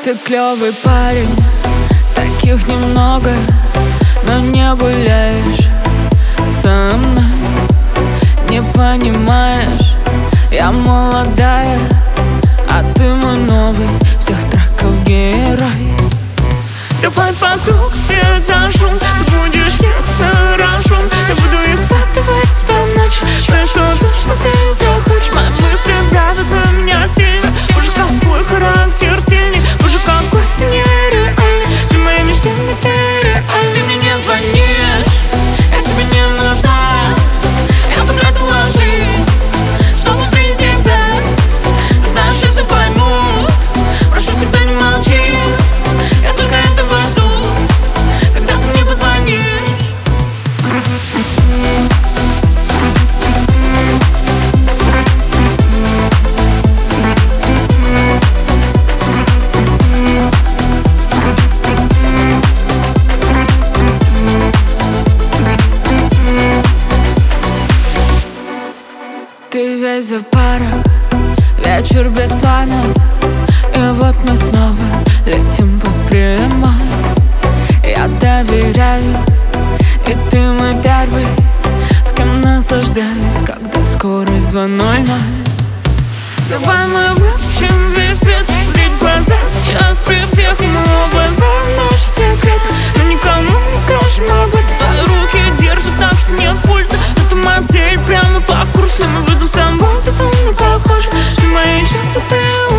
Ты клёвый парень, таких немного, но не гуляешь со мной. Не понимаешь, я молодая, а ты мой новый всех треков герой. Давай вокруг свет за шум, ты будешь ехать на рожон. Я буду испытывать тебя в ночь, знаю, что точно ты захочешь. Мои мысли давят на меня сильно. Боже, какой характер сильный, боже, какой ты нереальный. Все мои мечты материальны. Ты мне не звонишь, я тебе не нужна. Я потратила жизнь, чтобы встретить тебя. Ты знаешь, я все пойму, прошу тебя, не молчи. Я только этого жду, когда ты мне позвонишь. Ты весь за пару, вечер без плана. И вот мы снова летим по прямой. Я доверяю, и ты мой первый, с кем наслаждаюсь, когда скорость 2:0. Давай мы выключим весь свет, зрить в глаза сейчас при всех. Мы оба знаем наши секреты, но никому не скажем об этом. Твои руки держат так, что нет пульса. Это модель прямо по курсу. Мы выйдем с тобой, безумно похожи. Все мои чувства ты